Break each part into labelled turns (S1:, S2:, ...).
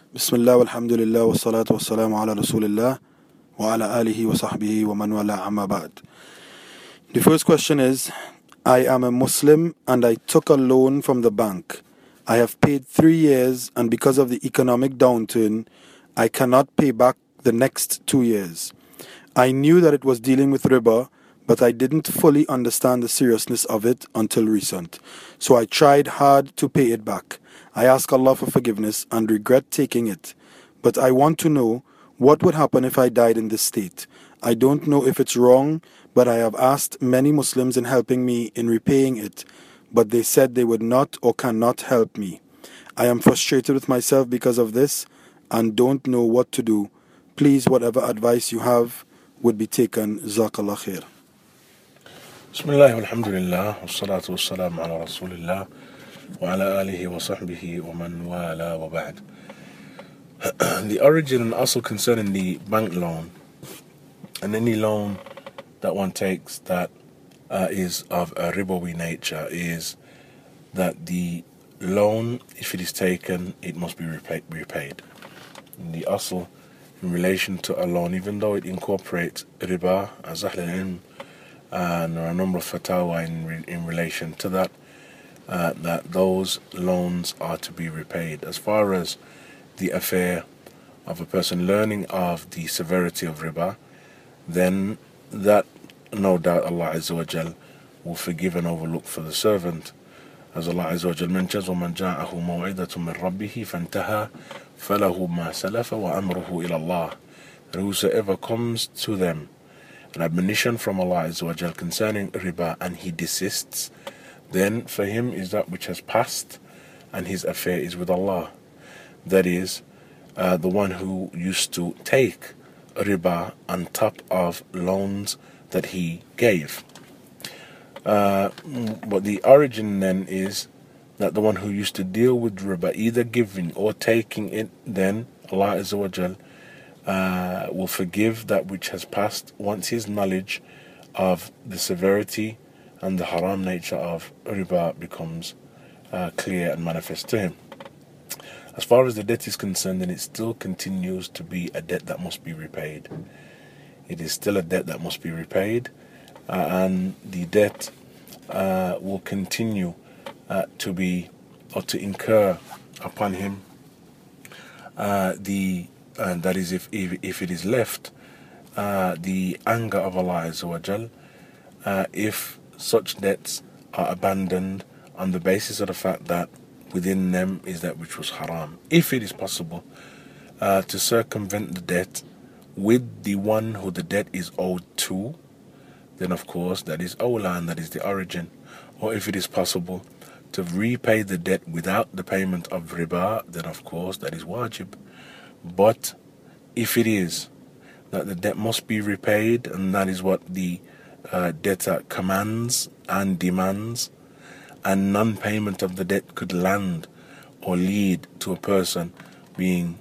S1: Bismillah, alhamdulillah, wa salatu wa salamu ala rasulillah, wa ala alihi wa sahbihi wa man wala amma ba'd. The first question is, I am a Muslim and I took a loan from the bank. I have paid 3 years and because of the economic downturn, I cannot pay back the next 2 years. I knew that it was dealing with riba, but I didn't fully understand the seriousness of it until recent. So I tried hard to pay it back. I ask Allah for forgiveness and regret taking it. But I want to know what would happen if I died in this state. I don't know if it's wrong, but I have asked many Muslims in helping me in repaying it, but they said they would not or cannot help me. I am frustrated with myself because of this and don't know what to do. Please, whatever advice you have would be taken. Jazakallah khair.
S2: Bismillah, alhamdulillah, wassalatu wassalamu ala rasulillah, wa ala alihi wa sahbihi wa man wala wa ba'd. The origin and also concerning the bank loan and any loan that one takes that is of a ribawi nature is that the loan, if it is taken, it must be repaid. And the asl in relation to a loan, even though it incorporates riba, as Ahl al-Ilm, and there are a number of fatwa in relation to that, that those loans are to be repaid. As far as the affair of a person learning of the severity of riba, then that no doubt Allah Azza wa Jal will forgive and overlook for the servant. As Allah Azza wa Jal mentions, وَمَنْ جَاءَهُ مَوْعِدَةٌ مِّن رَبِّهِ فَانْتَهَى فَلَهُ مَا سَلَفَ وَأَمْرُهُ إِلَى اللَّهِ. That whosoever comes to them an admonition from Allah Azza wa Jal concerning riba and he desists, then for him is that which has passed and his affair is with Allah. That is, the one who used to take riba on top of loans that he gave. But the origin then is that the one who used to deal with riba, either giving or taking it, then Allah Azza wa Jal will forgive that which has passed once his knowledge of the severity and the haram nature of riba becomes clear and manifest to him. As far as the debt is concerned, then it still continues to be a debt that must be repaid. It is still a debt that must be repaid, and the debt will continue to be or to incur upon him and that is if it is left the anger of Allah Azza wa Jal if such debts are abandoned on the basis of the fact that within them is that which was haram. If it is possible to circumvent the debt with the one who the debt is owed to, then of course that is awla, and that is the origin. Or if it is possible to repay the debt without the payment of riba, then of course that is wajib. But if it is that the debt must be repaid, and that is what the debtor commands and demands, and non-payment of the debt could land or lead to a person being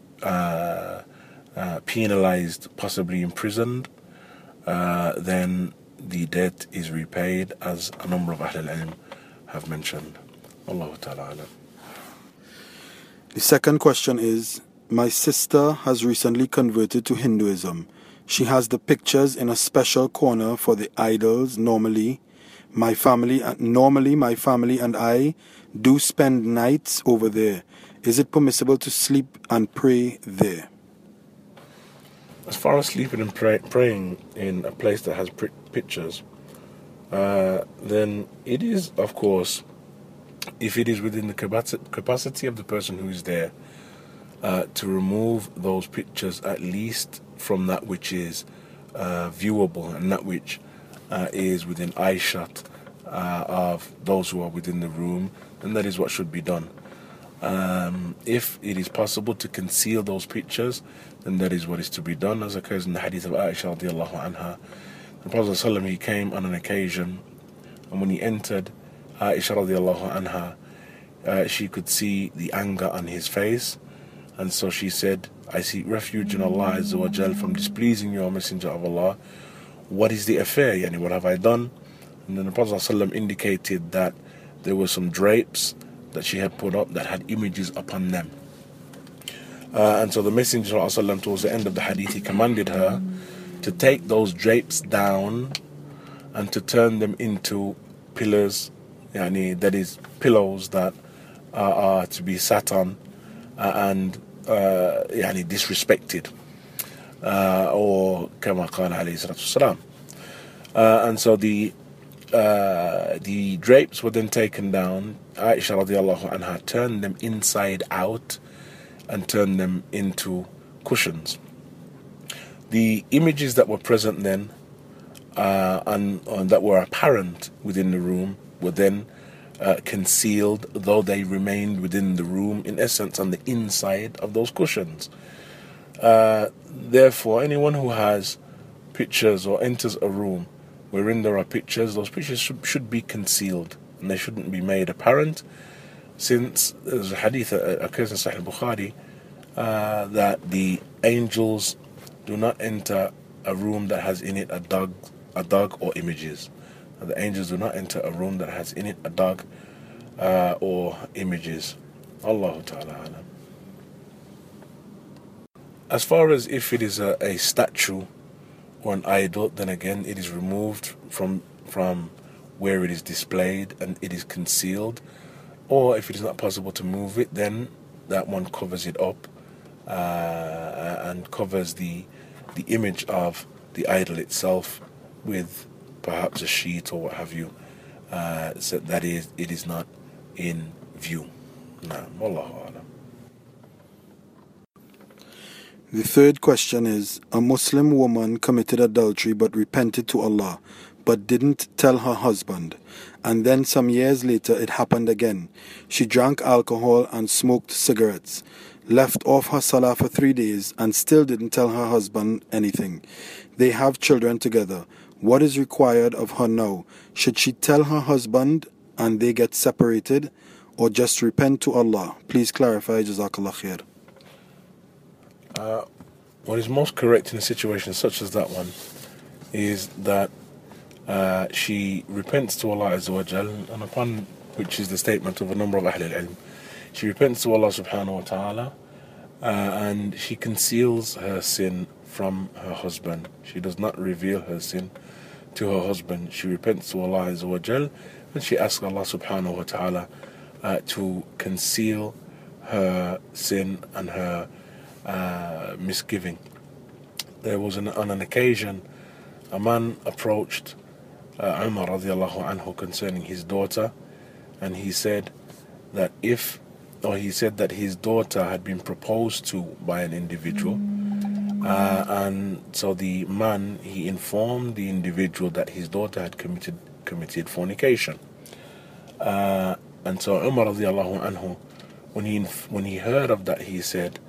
S2: penalized, possibly imprisoned, then the debt is repaid, as a number of Ahl al-Ilm have mentioned. Allahu Ta'ala alam.
S1: The second question is, my sister has recently converted to Hinduism. She has the pictures in a special corner for the idols. Normally my family and I do spend nights over there. Is it permissible to sleep and pray there?
S2: As far as sleeping and praying in a place that has pictures, then it is, of course, if it is within the capacity of the person who is there, to remove those pictures at least from that which is viewable and that which is within eyeshot of those who are within the room, then that is what should be done. If it is possible to conceal those pictures, then that is what is to be done, as occurs in the hadith of Aisha radiallahu anha. The Prophet ﷺ, he came on an occasion, and when he entered, Aisha radiallahu anha, she could see the anger on his face, and so she said, I seek refuge in Allah Azza wa Jal from displeasing you, O Messenger of Allah. What is the affair? Yani, what have I done? And then the Prophet ﷺ indicated that there were some drapes that she had put up that had images upon them. And so the Messenger ﷺ, towards the end of the hadith, he commanded her to take those drapes down and to turn them into pillars, that is, pillows that are to be sat on and disrespected. Or كما قال عليه الصلاة والسلام. And so the drapes were then taken down. Aisha radiallahu anha turned them inside out and turned them into cushions. The images that were present then and that were apparent within the room were then concealed, though they remained within the room, in essence, on the inside of those cushions. Therefore, anyone who has pictures or enters a room wherein there are pictures, those pictures should be concealed and they shouldn't be made apparent, since there's a hadith occurs in Sahih Bukhari that the angels do not enter a room that has in it a dog or images. The angels do not enter a room that has in it a dog or images. Allahu Ta'ala alam. As far as if it is a statue or an idol, then again it is removed from where it is displayed and it is concealed. Or if it is not possible to move it, then that one covers it up and covers the image of the idol itself with perhaps a sheet or what have you, so that it is not in view. Wallahu a'lam.
S1: The third question is, a Muslim woman committed adultery but repented to Allah, but didn't tell her husband, and then some years later it happened again. She drank alcohol and smoked cigarettes, left off her salah for 3 days, and still didn't tell her husband anything. They have children together. What is required of her now? Should she tell her husband and they get separated, or just repent to Allah? Please clarify, Jazakallah khair.
S2: What is most correct in a situation such as that one is that she repents to Allah Azza wa Jal, and upon which is the statement of a number of Ahl al-Ilm. She repents to Allah subhanahu wa ta'ala and she conceals her sin from her husband. She does not reveal her sin to her husband. She repents to Allah Azza wa Jal and she asks Allah subhanahu wa ta'ala to conceal her sin and her misgiving. There was on an occasion a man approached Umar radiallahu anhu concerning his daughter, and he said that his daughter had been proposed to by an individual, and so the man, he informed the individual that his daughter had committed fornication, and so Umar radiallahu anhu, when he heard of that, he said,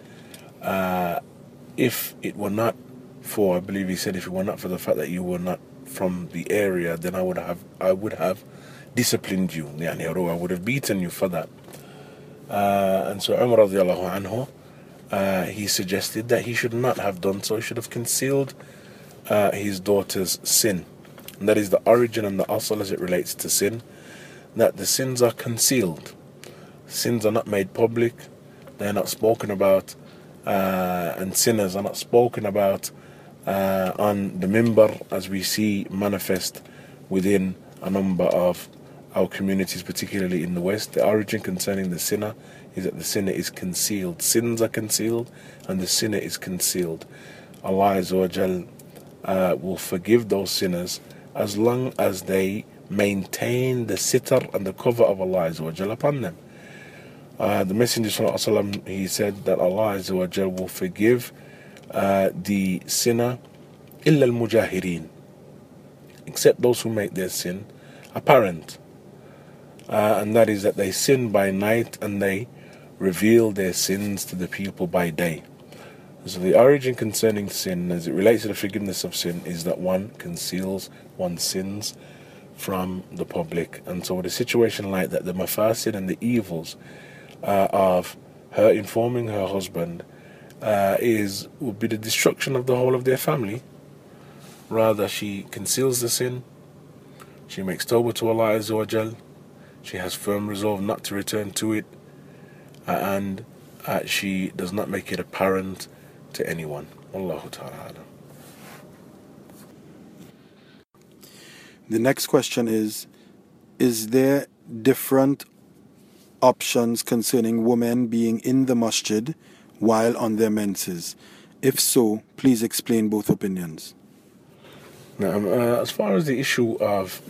S2: if it were not for, I believe he said, if it were not for the fact that you were not from the area, then I would have disciplined you, or I would have beaten you for that. And so Umar radiallahu anhu, he suggested that he should not have done so. He should have concealed his daughter's sin. And that is the origin and the asl as it relates to sin, that the sins are concealed. Sins are not made public, they are not spoken about, and sinners are not spoken about on the minbar, as we see manifest within a number of our communities, particularly in the West. The origin concerning the sinner is that the sinner is concealed. Sins are concealed and the sinner is concealed. Allah Azza wa Jal will forgive those sinners as long as they maintain the sitr and the cover of Allah Azza wa Jal upon them. The Messenger Sallallahu Alaihi Wasallam, he said that Allah Azza wa Jal will forgive the sinner illa al-mujahirin, except those who make their sin apparent, and that is that they sin by night and they reveal their sins to the people by day. So the origin concerning sin, as it relates to the forgiveness of sin, is that one conceals one's sins from the public. And so with a situation like that, the mafasid and the evils of her informing her husband would be the destruction of the whole of their family. Rather, she conceals the sin, she makes tawbah to Allah Azza wa Jal, she has firm resolve not to return to it, and she does not make it apparent to anyone. Wallahu ta'ala.
S1: The next question is there different options concerning women being in the masjid while on their menses? If so, please explain both opinions.
S2: Now, as far as the issue of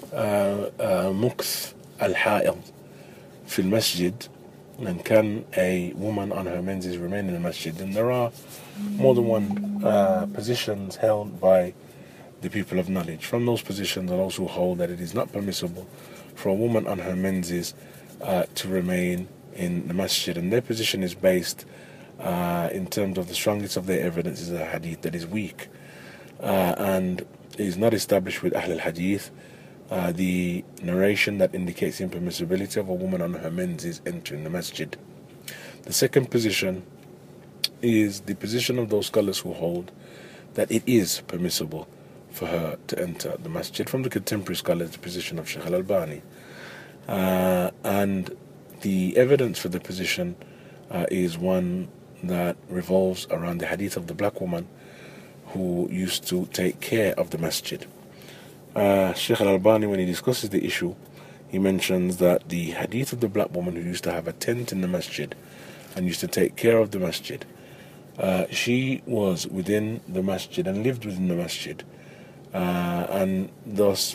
S2: mukth al-ha'id fi al-masjid, and can a woman on her menses remain in the masjid, then there are more than one positions held by the people of knowledge. From those positions are those who hold that it is not permissible for a woman on her menses to remain in the masjid, and their position is based in terms of the strongest of their evidence is a hadith that is weak and is not established with Ahl al-Hadith, the narration that indicates the impermissibility of a woman on her menses entering the masjid. The second position is the position of those scholars who hold that it is permissible for her to enter the masjid. From the contemporary scholars, the position of Shaykh al-Albani. And the evidence for the position is one that revolves around the hadith of the black woman who used to take care of the masjid. Shaykh al-Albani, when he discusses the issue, he mentions that the hadith of the black woman who used to have a tent in the masjid and used to take care of the masjid, she was within the masjid and lived within the masjid, and thus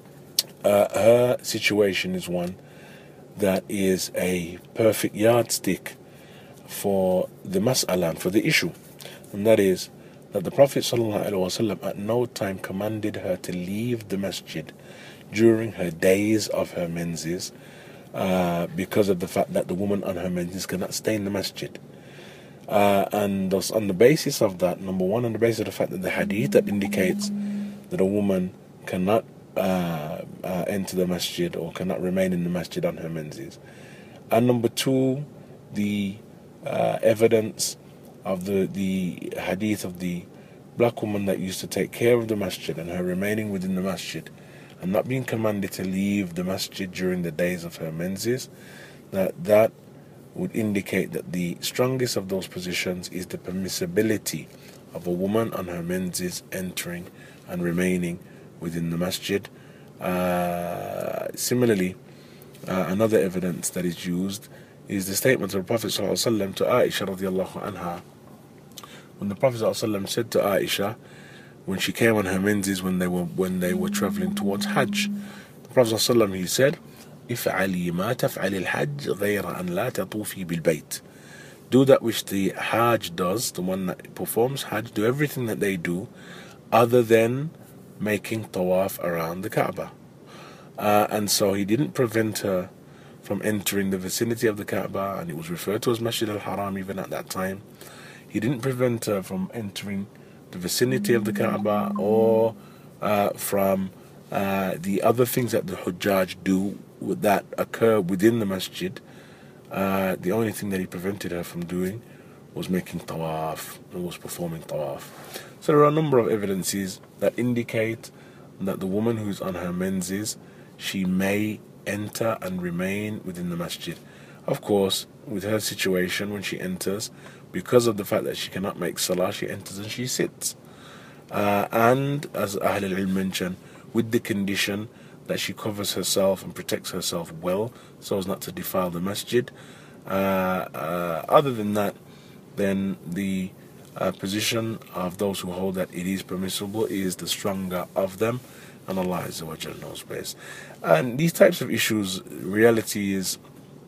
S2: her situation is one that is a perfect yardstick for the mas'ala, for the issue, and that is that the Prophet ﷺ at no time commanded her to leave the masjid during her days of her menses because of the fact that the woman on her menses cannot stay in the masjid. And thus on the basis of that, number one, on the basis of the fact that the hadith that indicates that a woman cannot enter the masjid or cannot remain in the masjid on her menses, and number two, the evidence of the hadith of the black woman that used to take care of the masjid and her remaining within the masjid and not being commanded to leave the masjid during the days of her menses, that would indicate that the strongest of those positions is the permissibility of a woman on her menses entering and remaining within the masjid. Similarly, another evidence that is used is the statement of the Prophet ﷺ to Aisha radiallahu anha, when the Prophet ﷺ said to Aisha, when she came on her menses when they were traveling towards Hajj, the Prophet ﷺ, he said, "If'ali ma taf'ali al-Hajj ghayra an la tatufi bil-bayt." Do that which the Hajj does, the one that performs Hajj, do everything that they do, other than making tawaf around the Kaaba. And so he didn't prevent her from entering the vicinity of the Kaaba, and it was referred to as Masjid al-Haram even at that time. He didn't prevent her from entering the vicinity of the Kaaba or from the other things that the Hujjaj do that occur within the masjid. The only thing that he prevented her from doing was making tawaf, and was performing tawaf. So there are a number of evidences that indicate that the woman who's on her menses, she may enter and remain within the masjid. Of course, with her situation, when she enters, because of the fact that she cannot make salah, she enters and she sits. And as Ahl al-Ilm mentioned, with the condition that she covers herself and protects herself well so as not to defile the masjid. Other than that, then the position of those who hold that it is permissible is the stronger of them, and Allah Azza wa Jalla knows best. And these types of issues, reality is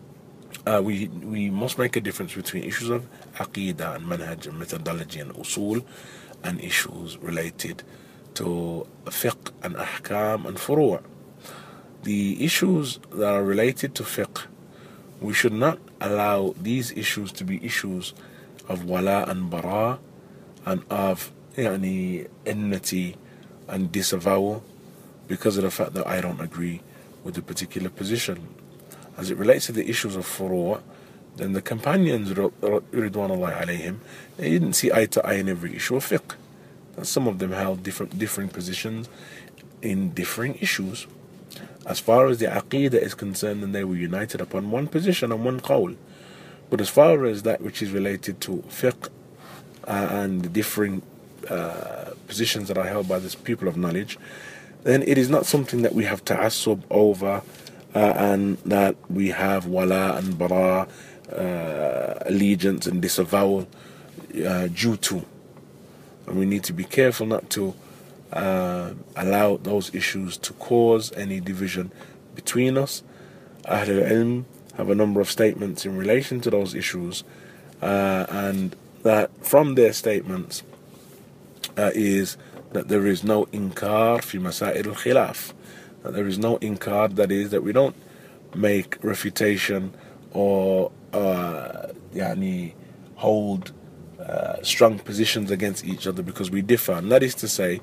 S2: we must make a difference between issues of aqidah and manhaj and methodology and usul, and issues related to fiqh and ahkam and furu'. The issues that are related to fiqh, we should not allow these issues to be issues of wala and bara and of enmity and disavowal because of the fact that I don't agree with a particular position. As it relates to the issues of furu', then the companions, ridwanullahi alayhim, they didn't see eye to eye in every issue of fiqh. And some of them held differing positions in differing issues. As far as the aqidah is concerned, then they were united upon one position and one qawl. But as far as that which is related to fiqh and the different positions that are held by the people of knowledge, then it is not something that we have ta'assub over and that we have wala and bara, allegiance and disavowal due to. And we need to be careful not to allow those issues to cause any division between us. Ahlul Ilm have a number of statements in relation to those issues, and that from their statements is that there is no inkar fi masail al-khilaf, that there is no inkar, that is, that we don't make refutation or hold strong positions against each other because we differ. And that is to say,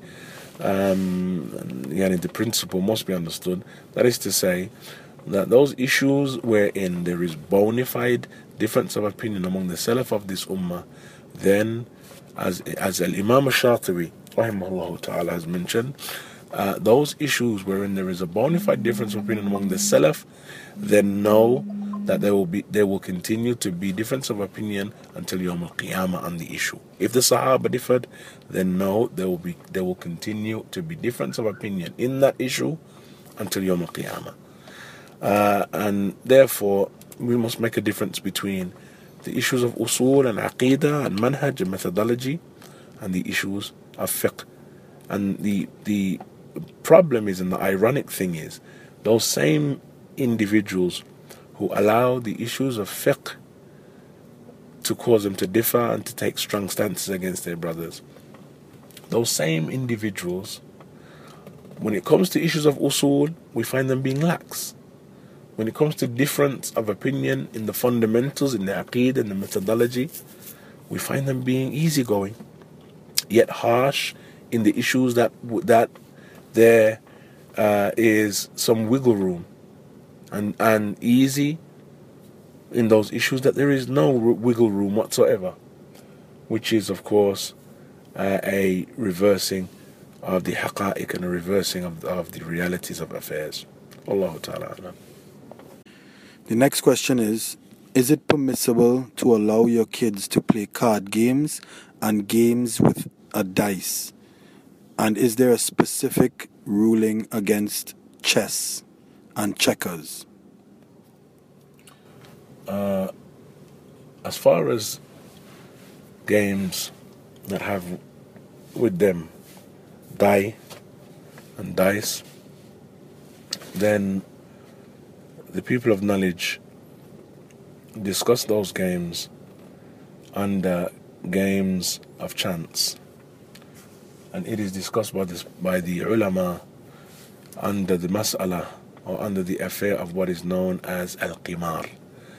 S2: the principle must be understood, that is to say that those issues wherein there is bona fide difference of opinion among the Salaf of this ummah, then as Al-Imam al-Shatibi rahimahullah ta'ala has mentioned, those issues wherein there is a bona fide difference of opinion among the Salaf, then know that there will continue to be difference of opinion until Yawm al-Qiyamah on the issue. If the Sahaba differed, then know there will continue to be difference of opinion in that issue until Yawm al-Qiyamah. And therefore, we must make a difference between the issues of usul and aqidah and manhaj and methodology and the issues of fiqh. And the problem is, and the ironic thing is, those same individuals who allow the issues of fiqh to cause them to differ and to take strong stances against their brothers, those same individuals, when it comes to issues of usul, we find them being lax. When it comes to difference of opinion in the fundamentals, in the aqeedah and the methodology, we find them being easygoing, yet harsh in the issues that there is some wiggle room, and easy in those issues that there is no wiggle room whatsoever, which is, of course, a reversing of the haqa'iq and a reversing of the realities of affairs. Allahu ta'ala alam.
S1: The next question is it permissible to allow your kids to play card games and games with a dice? And is there a specific ruling against chess and checkers?
S2: As far as games that have with them die and dice, then the people of knowledge discuss those games under games of chance, and it is discussed by the ulama under the mas'ala, or under the affair of what is known as al-qimar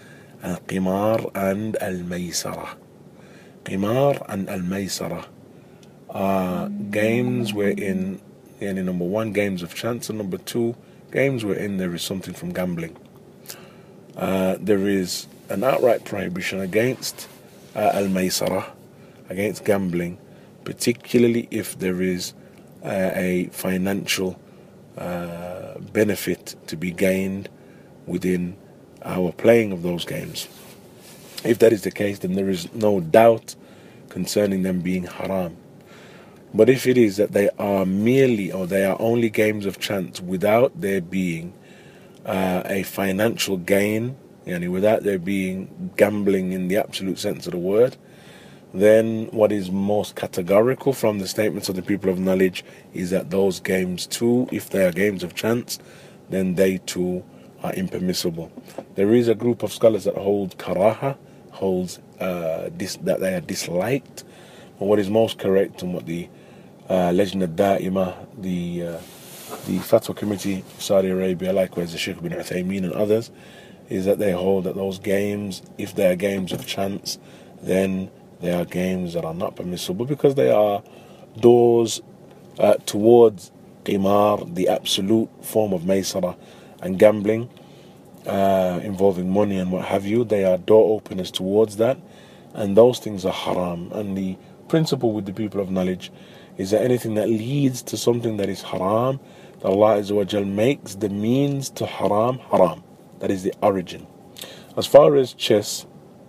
S2: and al-maysara. Qimar and al-maysara are games wherein, number one, games of chance, and number two, games wherein there is something from gambling. There is an outright prohibition against al-maysara, against gambling, particularly if there is a financial benefit to be gained within our playing of those games. If that is the case, then there is no doubt concerning them being haram. But if it is that they are merely, or they are only games of chance without there being a financial gain, without there being gambling in the absolute sense of the word, then what is most categorical from the statements of the people of knowledge is that those games too, if they are games of chance, then they too are impermissible. There is a group of scholars that hold karaha, holds that they are disliked. But what is most correct, and what the Lajna Da'ima, the Fatwa Committee of Saudi Arabia, likewise the Sheikh bin Uthaymeen and others, is that they hold that those games, if they are games of chance, then they are games that are not permissible, because they are doors towards qimar, the absolute form of maysara, and gambling involving money and what have you. They are door openers towards that, and those things are haram. And the principle with the people of knowledge is that anything that leads to something that is haram, that Allah Azza wa Jal makes the means to haram. That is the origin. As far as chess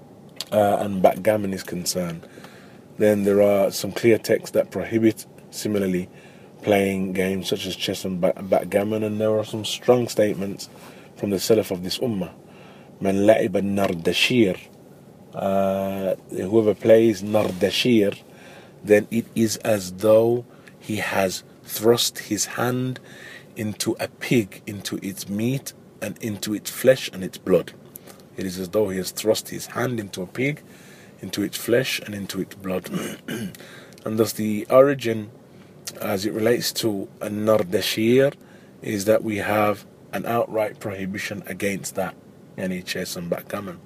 S2: and backgammon is concerned, then there are some clear texts that prohibit, similarly, playing games such as chess and backgammon, and there are some strong statements from the Salaf of this ummah. Man la'ib al-nardashir, whoever plays nardashir, then it is as though he has thrust his hand into a pig, into its meat and into its flesh and its blood. It is as though he has thrust his hand into a pig, into its flesh and into its blood. And thus the origin, as it relates to a nardashir, is that we have an outright prohibition against that, any chess and backgammon.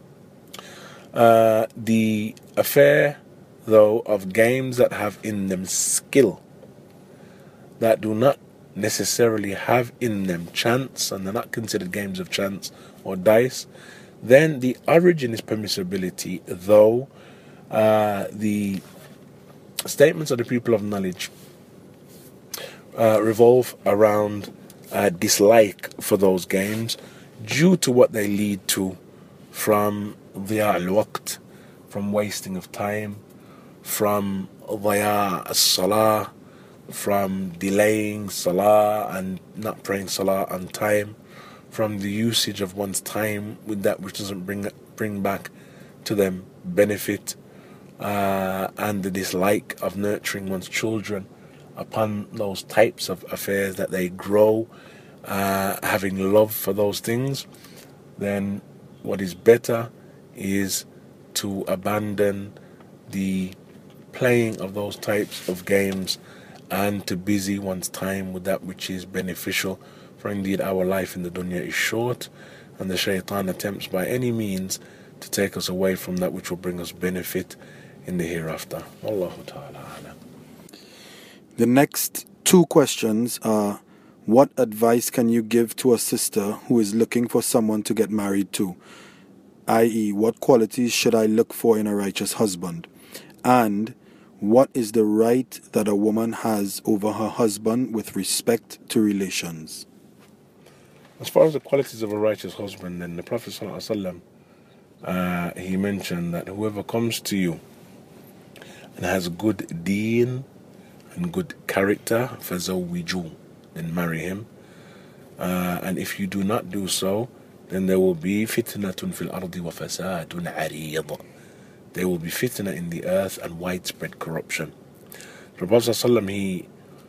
S2: The affair, though, of games that have in them skill, that do not necessarily have in them chance, and they're not considered games of chance or dice, then the origin is permissibility, though the statements of the people of knowledge revolve around dislike for those games due to what they lead to from dhiya al-waqt, from wasting of time, from dhiya as-salah, from delaying salah and not praying salah on time, from the usage of one's time with that which doesn't bring back to them benefit, and the dislike of nurturing one's children upon those types of affairs, that they grow having love for those things. Then what is better is to abandon the playing of those types of games and to busy one's time with that which is beneficial. For indeed our life in the dunya is short, and the shaitan attempts by any means to take us away from that which will bring us benefit in the hereafter. Wallahu ta'ala alam.
S1: The next two questions are: what advice can you give to a sister who is looking for someone to get married to? I.e., what qualities should I look for in a righteous husband? And what is the right that a woman has over her husband with respect to relations?
S2: As far as the qualities of a righteous husband, then the Prophet ﷺ, he mentioned that whoever comes to you and has good deen and good character, فَزَوِّجُوا, then marry him. And if you do not do so, then there will be فِتْنَةٌ فِي الْأَرْضِ وَفَسَادٌ عَرِيضٌ. There will be fitna in the earth and widespread corruption. The Prophet ﷺ, he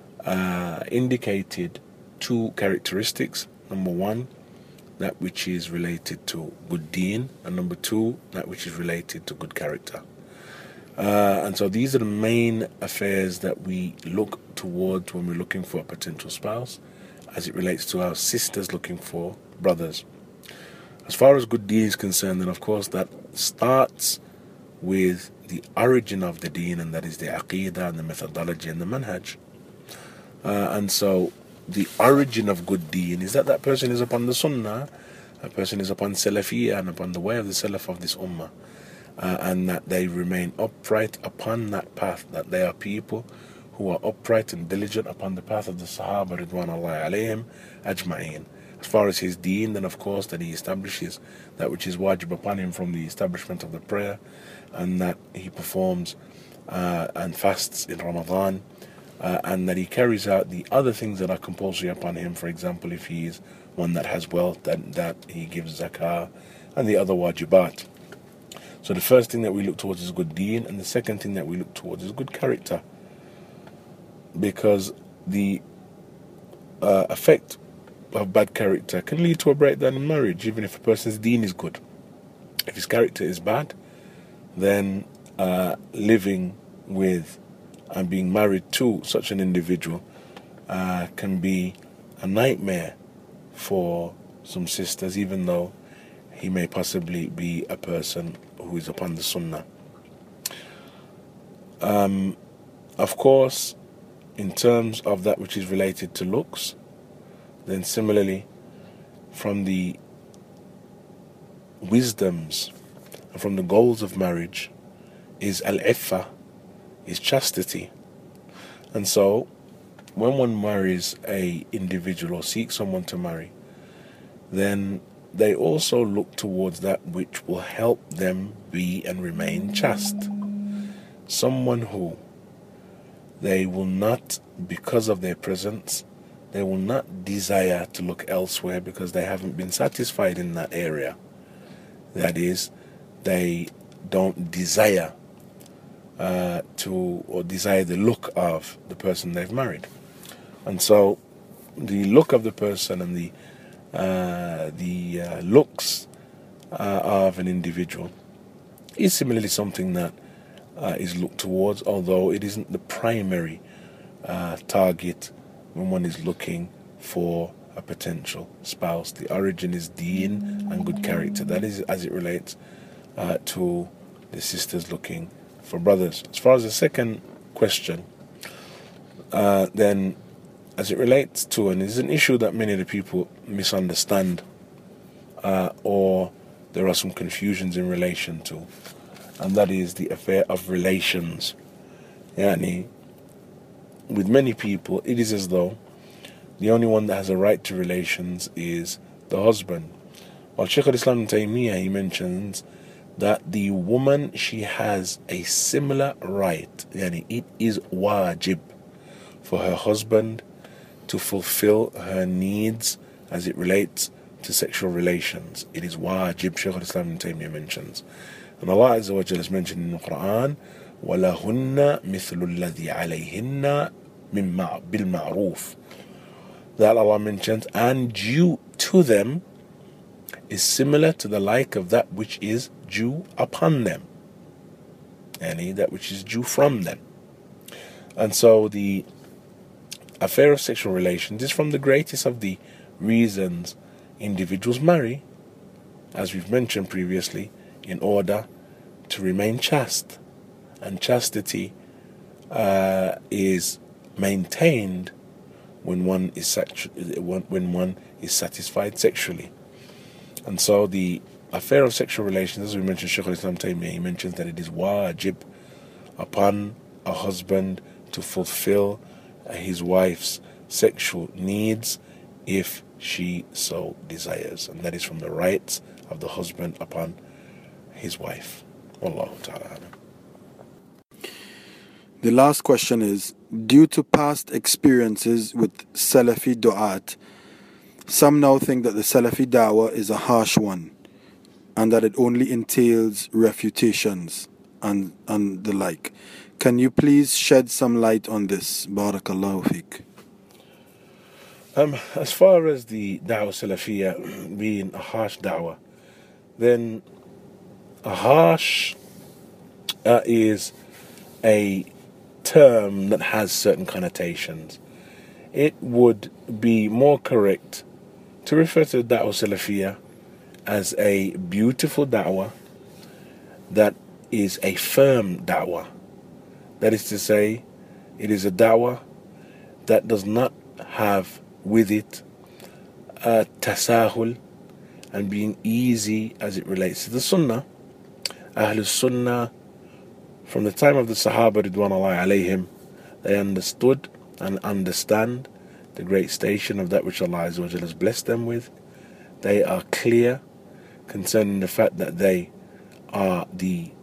S2: indicated two characteristics. Number one, that which is related to good deen, and number two, that which is related to good character. And so these are the main affairs that we look towards when we're looking for a potential spouse, as it relates to our sisters looking for brothers. As far as good deen is concerned, then of course that starts with the origin of the deen, and that is the aqidah and the methodology and the manhaj. And so the origin of good deen is that that person is upon the sunnah, a person is upon salafiyah and upon the way of the salaf of this ummah, and that they remain upright upon that path, that they are people who are upright and diligent upon the path of the Sahaba Ridwanullahi alayhim ajma'een. As far as his deen, then of course that he establishes that which is wajib upon him from the establishment of the prayer, and that he performs and fasts in Ramadan, and that he carries out the other things that are compulsory upon him. For example, if he is one that has wealth, that he gives zakah and the other wajibat. So the first thing that we look towards is good deen, and the second thing that we look towards is good character, because the effect of bad character can lead to a breakdown in marriage, even if a person's deen is good. If his character is bad, then living with and being married to such an individual can be a nightmare for some sisters, even though he may possibly be a person who is upon the sunnah. Of course, in terms of that which is related to looks, then similarly, from the wisdoms and from the goals of marriage is al-iffa, is chastity. And so when one marries a individual or seeks someone to marry, then they also look towards that which will help them be and remain chaste. Someone who they will not, because of their presence, they will not desire to look elsewhere because they haven't been satisfied in that area. That is, they don't desire desire the look of the person they've married. And so the look of the person and the looks of an individual is similarly something that is looked towards, although it isn't the primary target when one is looking for a potential spouse. The origin is deen and good character. That is as it relates to the sisters looking for brothers. As far as the second question, then as it relates to, and it's an issue that many of the people misunderstand or there are some confusions in relation to, and that is the affair of relations. Yani, with many people, it is as though the only one that has a right to relations is the husband. While Shaykh al-Islam Taymiyyah, he mentions that the woman, she has a similar right. Yani, it is wajib for her husband to fulfill her needs as it relates to sexual relations. It is wajib, Shaykh al-Islam Taymiyyah mentions. And Allah Azza wa Jalla has mentioned in the Quran, وَلَهُنَّ مِثْلُ الَّذِي عَلَيْهِنَّ بِالْمَعْرُوفِ. That Allah mentions, and due to them is similar to the like of that which is due upon them. Yani that which is due from them. And so the affair of sexual relations is from the greatest of the reasons individuals marry, as we've mentioned previously, in order to remain chaste. And chastity is maintained when one is satisfied sexually. And so the affair of sexual relations, as we mentioned, Shaykh al-Islam Taymiyyah, he mentions that it is wajib upon a husband to fulfill his wife's sexual needs if she so desires, and that is from the rights of the husband upon his wife. Wallahu ta'ala.
S1: The last question is, due to past experiences with Salafi du'at, some now think that the Salafi da'wah is a harsh one and that it only entails refutations and the like. Can you please shed some light on this? Barakallahu feek.
S2: As far as the da'wah Salafiyah being a harsh da'wah, then a harsh is a term that has certain connotations. It would be more correct to refer to the da'wah Salafiyah as a beautiful da'wah that is a firm da'wah. That is to say, it is a da'wah that does not have with it tasahul and being easy as it relates to the sunnah. Ahlul Sunnah, from the time of the Sahaba Ridwanullahi alayhim, they understood and understand the great station of that which Allah Azza wa Jalla has blessed them with. They are clear concerning the fact that they are the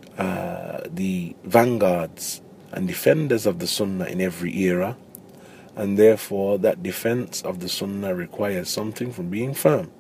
S2: vanguards and defenders of the Sunnah in every era, and therefore that defense of the Sunnah requires something from being firm.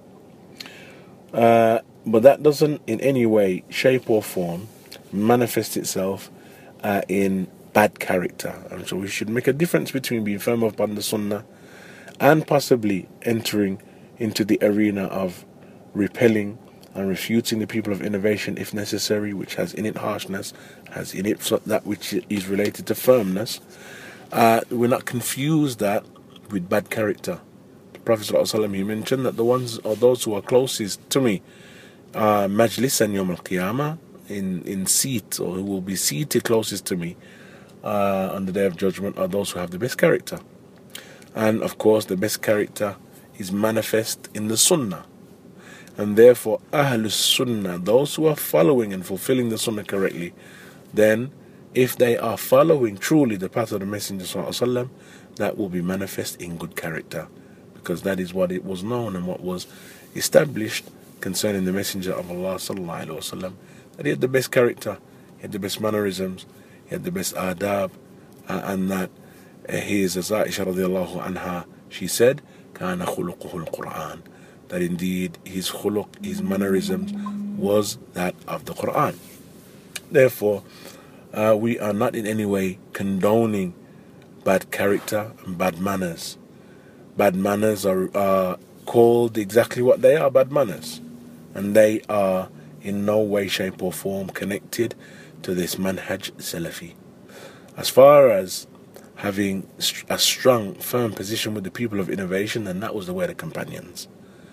S2: But that doesn't in any way, shape or form manifest itself in bad character. And so we should make a difference between being firm upon the Sunnah and possibly entering into the arena of repelling and refuting the people of innovation if necessary, which has in it harshness, has in it that which is related to firmness. We're not confused that with bad character. The Prophet ﷺ, he mentioned that the ones or those who are closest to me, majlisan yawm al-qiyamah, in seat, or who will be seated closest to me on the Day of Judgment, are those who have the best character. And of course the best character is manifest in the Sunnah. And therefore Ahlus Sunnah, those who are following and fulfilling the Sunnah correctly, then if they are following truly the path of the Messenger ﷺ, that will be manifest in good character, because that is what it was known and what was established concerning the Messenger of Allah sallallahu alaihi wasallam, that he had the best character, he had the best mannerisms, he had the best adab, and that he is, as Aisha radiallahu anha, she said, كَانَ خُلُقُهُ الْقُرْآنِ, that indeed his khuluq, his mannerisms, was that of the Quran. Therefore, we are not in any way condoning bad character and bad manners. Bad manners are called exactly what they are, bad manners. And they are in no way, shape or form connected to this manhaj salafi. As far as having a strong, firm position with the people of innovation, then that was the way of the companions.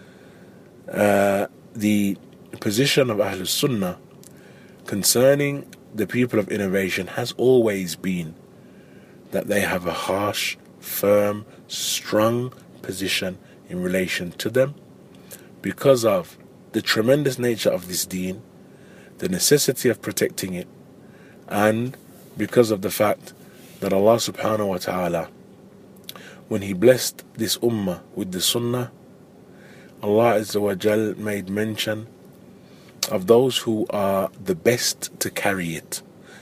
S2: The position of Ahlus Sunnah concerning the people of innovation has always been that they have a harsh, firm, strong position in relation to them because of the tremendous nature of this deen, the necessity of protecting it, and because of the fact that Allah subhanahu wa ta'ala, when He blessed this ummah with the sunnah, Allah Azza wa Jal made mention of those who are the best to carry it.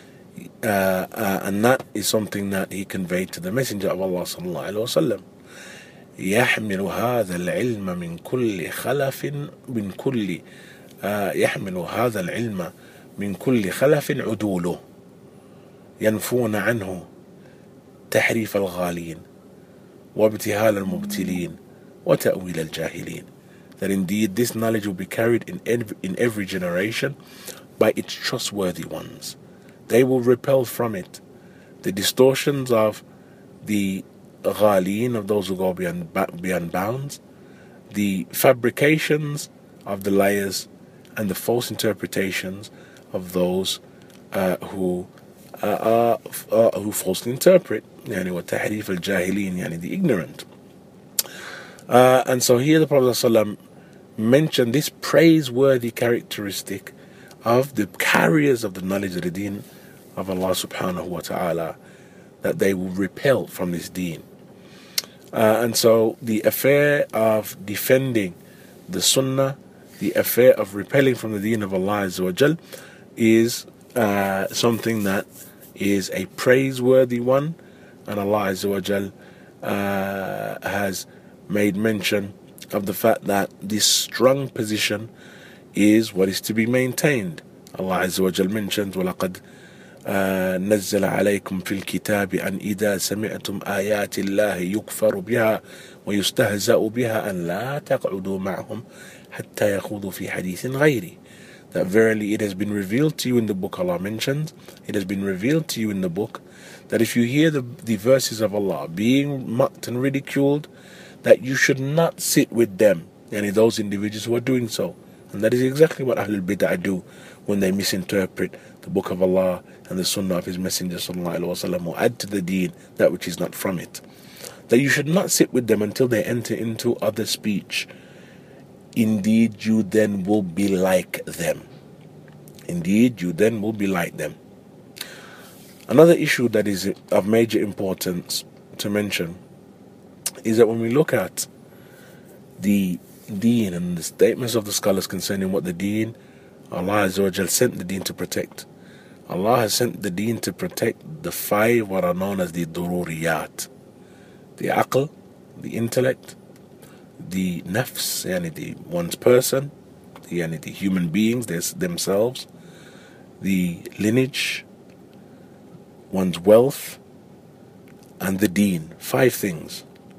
S2: And that is something that He conveyed to the Messenger of Allah sallallahu alaihi wasallam. يحمل هذا العلم من كل خلف من كل يحمل هذا العلم من كل خلف عدوله ينفون عنه تحريف الغالين وابتهال المبتلين وتأويل الجاهلين. That indeed this knowledge will be carried in every generation by its trustworthy ones. They will repel from it the distortions of the ghaleen, of those who go beyond bounds, the fabrications of the liars, and the false interpretations of those who falsely interpret, يعني وتحريف الجاهلين, يعني the ignorant. And so here the Prophet ﷺ mentioned this praiseworthy characteristic of the carriers of the knowledge of the deen of Allah subhanahu wa ta'ala, that they will repel from this deen. And so the affair of defending the sunnah, the affair of repelling from the deen of Allah Azza wa Jal, is something that is a praiseworthy one, and Allah Azza wa Jal has made mention of the fact that this strong position is what is to be maintained. Allah Azza wa Jal mentions, وَلَقَدْ نزل عليكم في الكتاب أن إذا سمعتم آيات الله يكفر بها ويستهزأ بها أن لا تقعدوا معهم حتى يخوضوا في حديث غيره. That verily it has been revealed to you in the book, Allah mentions, it has been revealed to you in the book, that if you hear the verses of Allah being mocked and ridiculed, that you should not sit with them, and those individuals who are doing so. And that is exactly what Ahlul Bid'ah do when they misinterpret the book of Allah and the sunnah of His Messenger sallallahu alaihi wasallam, or add to the deen that which is not from it. That you should not sit with them until they enter into other speech. Indeed, you then will be like them. Indeed, you then will be like them. Another issue that is of major importance to mention is that when we look at the deen and the statements of the scholars concerning what the deen, Allah Azza wa Jal sent the deen to protect. Allah has sent the deen to protect the five what are known as the dururiyat. The aql, the intellect, the nafs, yani one's person, yani the human beings themselves, the lineage, one's wealth, and the deen. 5 things.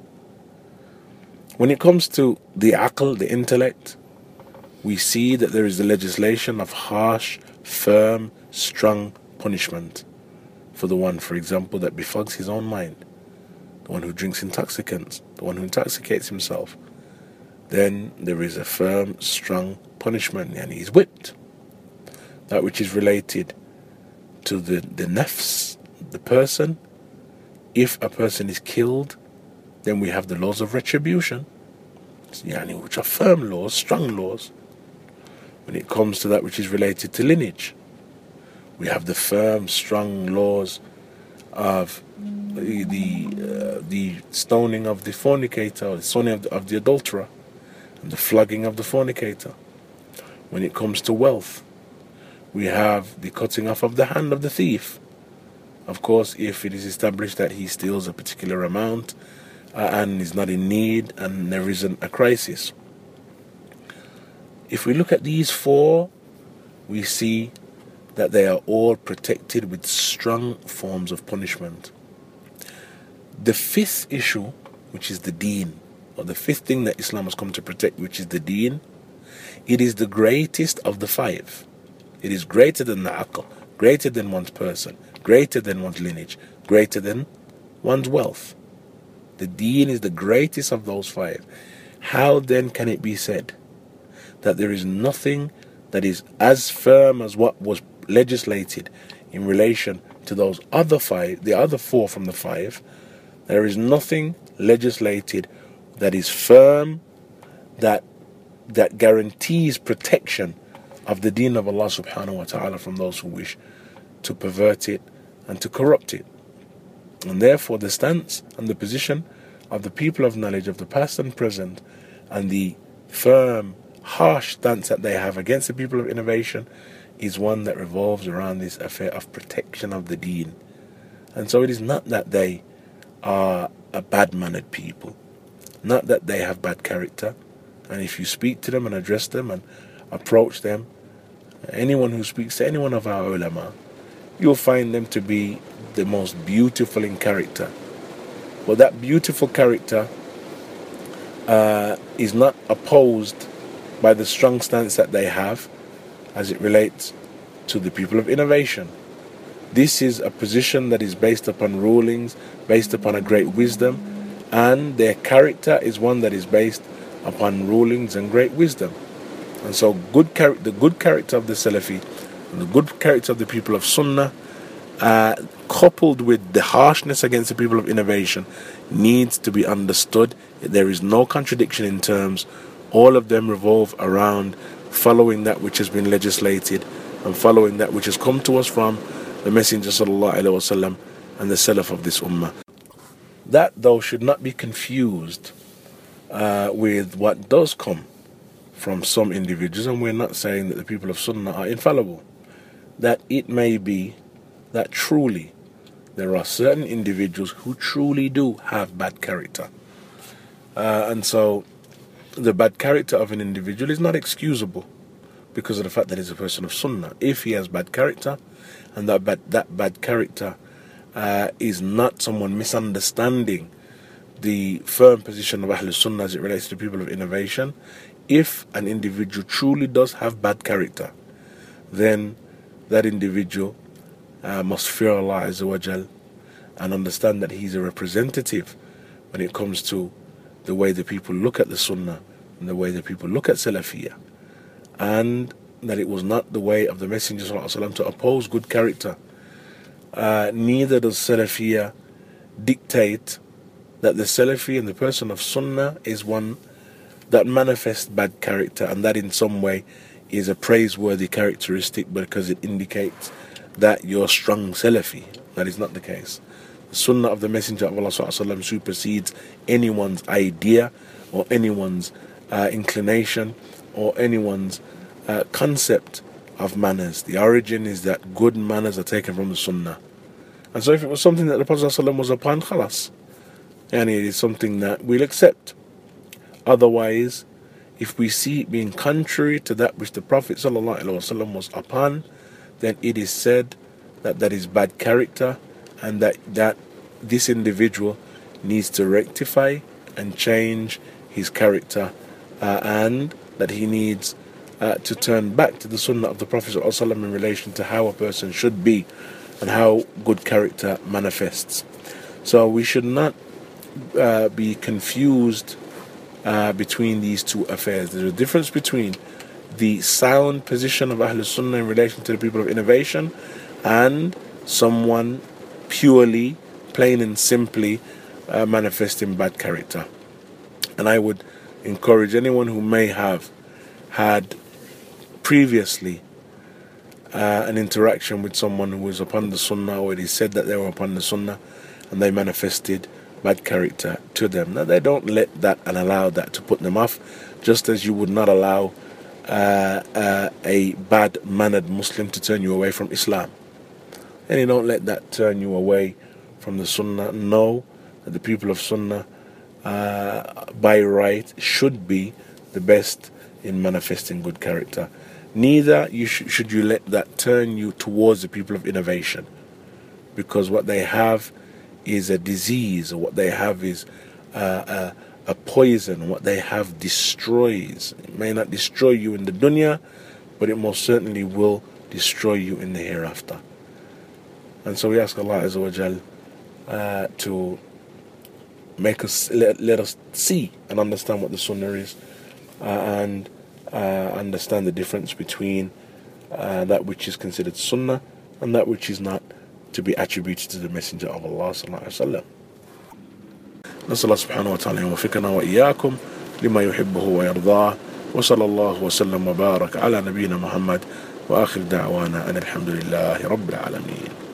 S2: When it comes to the aql, the intellect, we see that there is the legislation of harsh, firm, strong punishment for the one, for example, that befogs his own mind, the one who drinks intoxicants, the one who intoxicates himself. Then there is a firm, strong punishment, and he's whipped. That which is related to the nafs, the person. If a person is killed, then we have the laws of retribution, which are firm laws, strong laws. When it comes to that which is related to lineage, we have the firm, strong laws of the stoning of the fornicator, the stoning of the adulterer. and the flogging of the fornicator. When it comes to wealth, we have the cutting off of the hand of the thief. Of course, if it is established that he steals a particular amount and is not in need and there isn't a crisis. If we look at these four, we see that they are all protected with strong forms of punishment. The fifth issue, which is the deen, or the fifth thing that Islam has come to protect, which is the deen, it is the greatest of the five. It is greater than the aql, greater than one's person, greater than one's lineage, greater than one's wealth. The deen is the greatest of those five. How then can it be said that there is nothing that is as firm as what was legislated in relation to those other five, the other four from the five? There is nothing legislated that is firm, that guarantees protection of the deen of Allah subhanahu wa ta'ala from those who wish to pervert it and to corrupt it. And therefore the stance and the position of the people of knowledge of the past and present, and the firm, harsh stance that they have against the people of innovation, is one that revolves around this affair of protection of the deen. And so it is not that they are a bad-mannered people, not that they have bad character, and if you speak to them and address them and approach them, anyone who speaks to any one of our ulama, you'll find them to be the most beautiful in character. But that beautiful character is not opposed by the strong stance that they have as it relates to the people of innovation. This is a position that is based upon rulings, based upon a great wisdom, and their character is one that is based upon rulings and great wisdom. And so the good character of the Salafi and the good character of the people of Sunnah, coupled with the harshness against the people of innovation, needs to be understood. There is no contradiction in terms. All of them revolve around following that which has been legislated and following that which has come to us from the Messenger sallallahu alaihi wasallam and the Salaf of this ummah. That, though, should not be confused with what does come from some individuals, and we're not saying that the people of Sunnah are infallible. That it may be that truly there are certain individuals who truly do have bad character. And so the bad character of an individual is not excusable because of the fact that he's a person of Sunnah. If he has bad character, and that bad character is not someone misunderstanding the firm position of Ahlul Sunnah as it relates to people of innovation, if an individual truly does have bad character, then that individual must fear Allah Azza wa Jal and understand that he's a representative when it comes to the way the people look at the Sunnah and the way the people look at Salafiyah, and that it was not the way of the Messenger sallallahu alaihi wasallam to oppose good character. Neither does Salafiyah dictate that the Salafi and the person of Sunnah is one that manifests bad character, and that in some way is a praiseworthy characteristic because it indicates that you're strong Salafi. That is not the case. The Sunnah of the Messenger of Allah ﷺ supersedes anyone's idea or anyone's inclination or anyone's concept of manners. The origin is that good manners are taken from the Sunnah. And so if it was something that the Prophet ﷺ was upon, khalas, and it is something that we'll accept. Otherwise, if we see it being contrary to that which the Prophet ﷺ was upon, then it is said that that is bad character, and that this individual needs to rectify and change his character, and that he needs to turn back to the Sunnah of the Prophet ﷺ in relation to how a person should be and how good character manifests. So we should not be confused between these two affairs. There's a difference between the sound position of Ahlul Sunnah in relation to the people of innovation and someone purely, plain and simply manifesting bad character. And I would encourage anyone who may have had previously an interaction with someone who was upon the Sunnah, or it is said that they were upon the Sunnah and they manifested bad character to them. Now, they don't let that and allow that to put them off just as you would not allow a bad-mannered Muslim to turn you away from Islam. And you don't let that turn you away from the Sunnah. Know that the people of Sunnah, by right, should be the best in manifesting good character. Neither should you let that turn you towards the people of innovation, because what they have is a disease, or what they have is a poison. What they have destroys. It may not destroy you in the dunya, but it most certainly will destroy you in the hereafter. And so we ask Allah Azza wa Jal to make us, let us see and understand what the Sunnah is, and understand the difference between that which is considered Sunnah and that which is not, to be attributed to the Messenger of Allah sallallahu alaihi wasallam. نسأل الله سبحانه وتعالى يوفقنا وإياكم لما يحبه ويرضاه وصلى الله وسلم وبارك على نبينا محمد وآخر دعوانا أن الحمد لله رب العالمين.